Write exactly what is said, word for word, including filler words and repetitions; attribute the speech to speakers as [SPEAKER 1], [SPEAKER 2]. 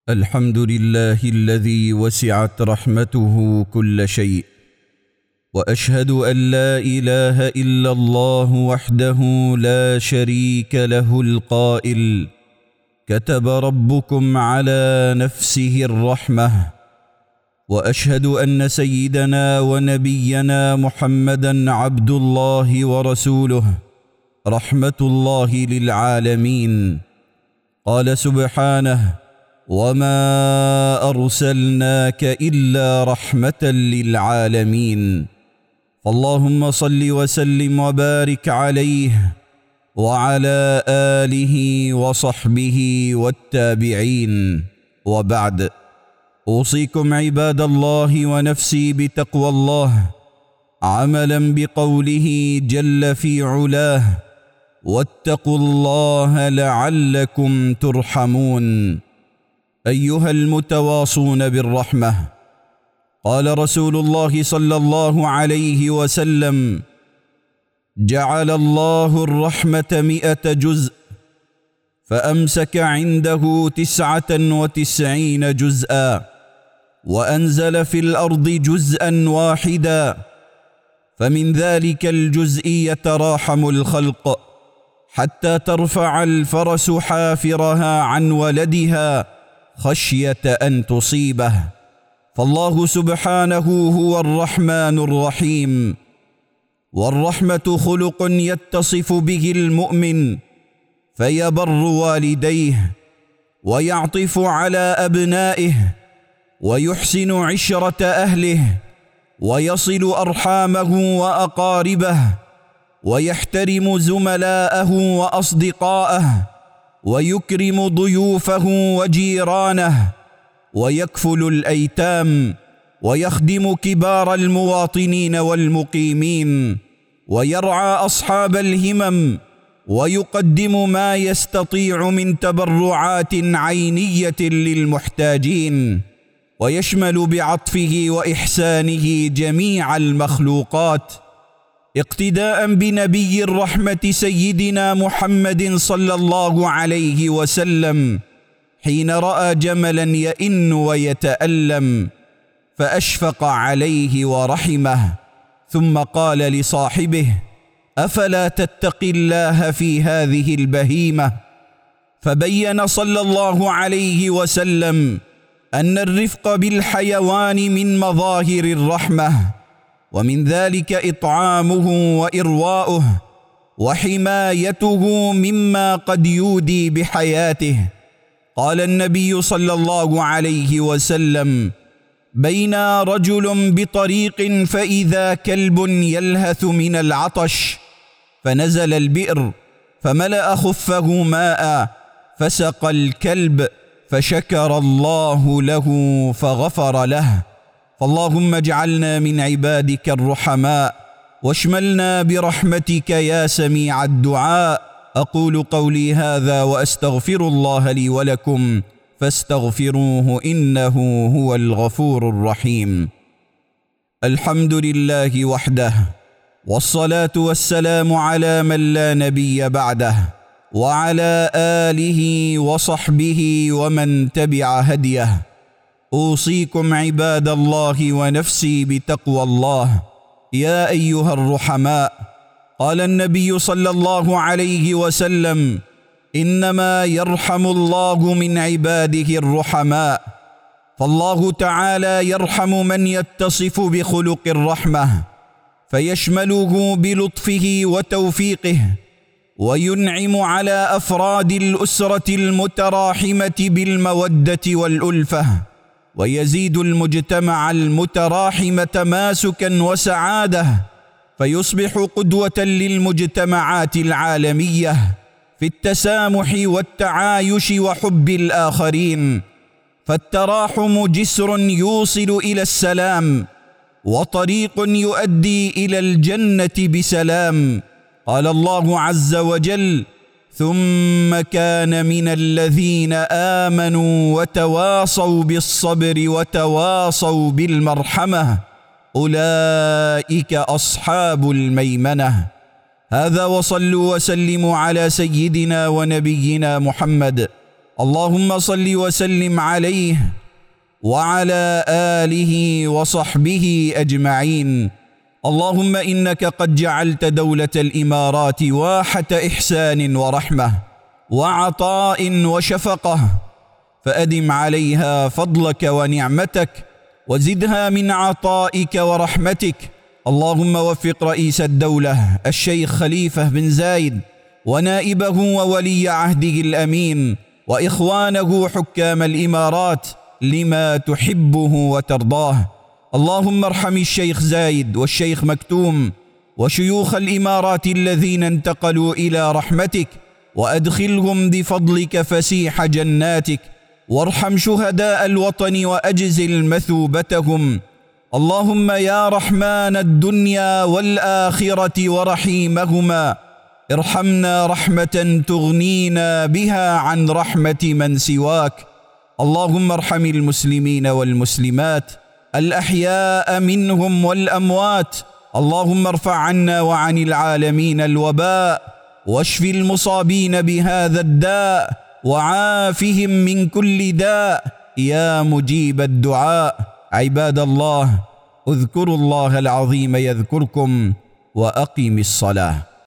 [SPEAKER 1] الحمد لله الذي وسعت رحمته كل شيء، وأشهد أن لا إله إلا الله وحده لا شريك له القائل: كتب ربكم على نفسه الرحمة. وأشهد أن سيدنا ونبينا محمدًا عبد الله ورسوله رحمة الله للعالمين. قال سبحانه: وما أرسلناك إلا رحمة للعالمين. فاللهم صل وسلم وبارك عليه وعلى آله وصحبه والتابعين، وبعد. أوصيكم عباد الله ونفسي بتقوى الله، عملا بقوله جل في علاه: واتقوا الله لعلكم ترحمون. أيها المتواصون بالرحمة، قال رسول الله صلى الله عليه وسلم: جعل الله الرحمة مئة جزء، فأمسك عنده تسعة وتسعين جزءا، وأنزل في الأرض جزءا واحدا، فمن ذلك الجزء يتراحم الخلق حتى ترفع الفرس حافرها عن ولدها خشية أن تصيبه. فالله سبحانه هو الرحمن الرحيم، والرحمة خلق يتصف به المؤمن فيبر والديه، ويعطف على أبنائه، ويحسن عشرة أهله، ويصل أرحامه وأقاربه، ويحترم زملاءه وأصدقاءه، ويكرم ضيوفه وجيرانه، ويكفل الأيتام، ويخدم كبار المواطنين والمقيمين، ويرعى أصحاب الهمم، ويقدم ما يستطيع من تبرعات عينية للمحتاجين، ويشمل بعطفه وإحسانه جميع المخلوقات، اقتداء بنبي الرحمة سيدنا محمد صلى الله عليه وسلم حين رأى جملا يئن ويتألم فأشفق عليه ورحمه، ثم قال لصاحبه: أفلا تتقي الله في هذه البهيمة؟ فبين صلى الله عليه وسلم أن الرفق بالحيوان من مظاهر الرحمة، ومن ذلك إطعامه وإرواؤه وحمايته مما قد يودي بحياته. قال النبي صلى الله عليه وسلم: بين رجل بطريق فإذا كلب يلهث من العطش، فنزل البئر فملأ خفه ماء، فسقى الكلب، فشكر الله له فغفر له. فاللهم اجعلنا من عبادك الرحماء، واشملنا برحمتك يا سميع الدعاء. أقول قولي هذا وأستغفر الله لي ولكم، فاستغفروه إنه هو الغفور الرحيم. الحمد لله وحده، والصلاة والسلام على من لا نبي بعده، وعلى آله وصحبه ومن تبع هديه. أوصيكم عباد الله ونفسي بتقوى الله. يا أيها الرحماء، قال النبي صلى الله عليه وسلم: إنما يرحم الله من عباده الرحماء. فالله تعالى يرحم من يتصف بخلق الرحمة، فيشمله بلطفه وتوفيقه، وينعم على أفراد الأسرة المتراحمة بالمودة والألفة، ويزيد المجتمع المتراحم تماسكا وسعادة، فيصبح قدوة للمجتمعات العالمية في التسامح والتعايش وحب الآخرين. فالتراحم جسر يوصل إلى السلام، وطريق يؤدي إلى الجنة بسلام. قال الله عز وجل: ثم كان من الذين آمنوا وتواصوا بالصبر وتواصوا بالمرحمة أولئك أصحاب الميمنة. هذا، وصلوا وسلموا على سيدنا ونبينا محمد اللهم صل وسلم عليه وعلى آله وصحبه أجمعين. اللهم إنك قد جعلت دولة الإمارات واحة إحسان ورحمة وعطاء وشفقة، فأدم عليها فضلك ونعمتك وزدها من عطائك ورحمتك. اللهم وفق رئيس الدولة الشيخ خليفة بن زايد ونائبه وولي عهده الأمين وإخوانه حكام الإمارات لما تحبه وترضاه. اللهم ارحم الشيخ زايد والشيخ مكتوم وشيوخ الإمارات الذين انتقلوا إلى رحمتك، وأدخلهم بفضلك فسيح جناتك، وارحم شهداء الوطن وأجزل مثوبتهم. اللهم يا رحمن الدنيا والآخرة ورحيمهما، ارحمنا رحمة تغنينا بها عن رحمة من سواك. اللهم ارحم المسلمين والمسلمات الأحياء منهم والأموات. اللهم ارفع عنا وعن العالمين الوباء، واشف المصابين بهذا الداء، وعافهم من كل داء يا مجيب الدعاء. عباد الله، اذكروا الله العظيم يذكركم، وأقم الصلاة.